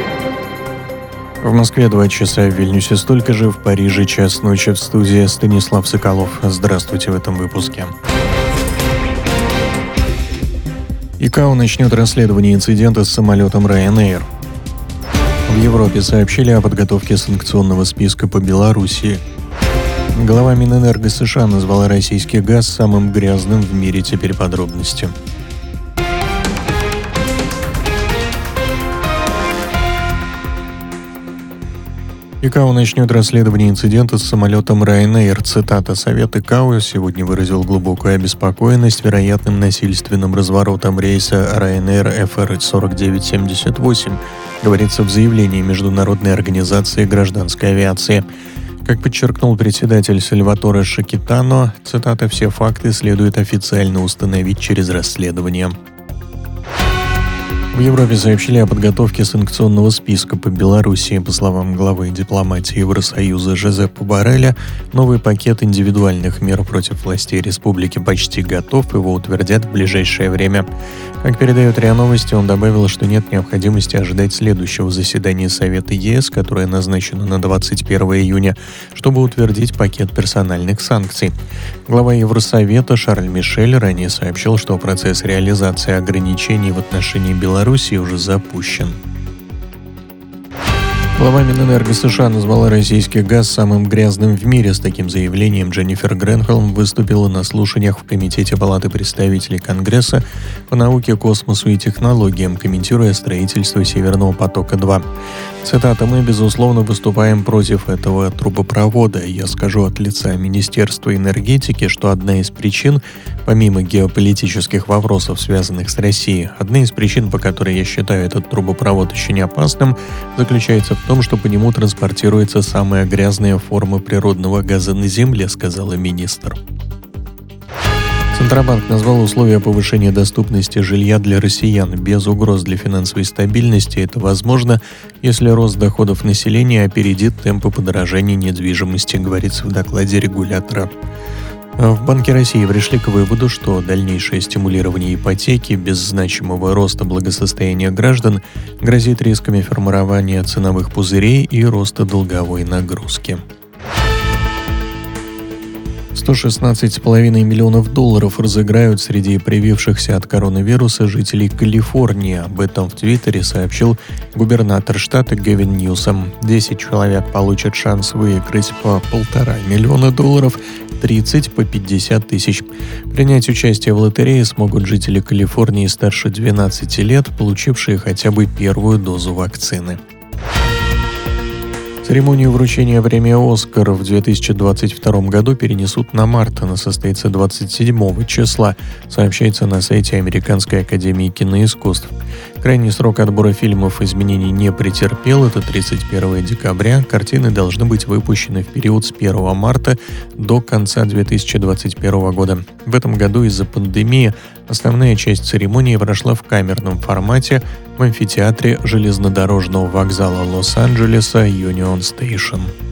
В Москве 2 часа, в Вильнюсе столько же, в Париже час ночи. В студии Станислав Соколов. Здравствуйте в этом выпуске. ИКАО начнет расследование инцидента с самолетом Ryanair. В Европе сообщили о подготовке санкционного списка по Белоруссии. Глава Минэнерго США назвала российский газ самым грязным в мире. Теперь подробности. ИКАО начнет расследование инцидента с самолетом Ryanair. Цитата: «Совет ИКАО сегодня выразил глубокую обеспокоенность вероятным насильственным разворотом рейса Ryanair FR4978», говорится в заявлении Международной организации гражданской авиации. Как подчеркнул председатель Сальваторе Шакитано, цитата: «Все факты следует официально установить через расследование». В Европе сообщили о подготовке санкционного списка по Белоруссии. По словам главы дипломатии Евросоюза Жозепа Борреля, новый пакет индивидуальных мер против властей республики почти готов, его утвердят в ближайшее время. Как передает РИА Новости, он добавил, что нет необходимости ожидать следующего заседания Совета ЕС, которое назначено на 21 июня, чтобы утвердить пакет персональных санкций. Глава Евросовета Шарль Мишель ранее сообщил, что процесс реализации ограничений в отношении Беларуси уже запущен. Глава Минэнерго США назвала российский газ самым грязным в мире. С таким заявлением Дженнифер Грэнхолм выступила на слушаниях в Комитете Палаты представителей Конгресса по науке, космосу и технологиям, комментируя строительство Северного потока-2. Цитата: «Мы, безусловно, выступаем против этого трубопровода. Я скажу от лица Министерства энергетики, что одна из причин, помимо геополитических вопросов, связанных с Россией, одна из причин, по которой я считаю этот трубопровод очень опасным, заключается в том, что по нему транспортируется самая грязная форма природного газа на Земле», — сказала министр. Центробанк назвал условия повышения доступности жилья для россиян. Без угроз для финансовой стабильности это возможно, если рост доходов населения опередит темпы подорожания недвижимости, говорится в докладе регулятора. В Банке России пришли к выводу, что дальнейшее стимулирование ипотеки без значимого роста благосостояния граждан грозит рисками формирования ценовых пузырей и роста долговой нагрузки. $116,5 миллионов разыграют среди привившихся от коронавируса жителей Калифорнии. Об этом в Твиттере сообщил губернатор штата Гэвин Ньюсом. 10 человек получат шанс выиграть по $1,5 миллиона, 30 по 50 тысяч. Принять участие в лотерее смогут жители Калифорнии старше 12 лет, получившие хотя бы первую дозу вакцины. Церемонию вручения премии «Оскар» в 2022 году перенесут на март. Она состоится 27 числа, сообщается на сайте Американской академии киноискусств. Крайний срок отбора фильмов изменений не претерпел, это 31 декабря. Картины должны быть выпущены в период с 1 марта до конца 2021 года. В этом году из-за пандемии основная часть церемонии прошла в камерном формате в амфитеатре железнодорожного вокзала Лос-Анджелеса Юнион Стейшн.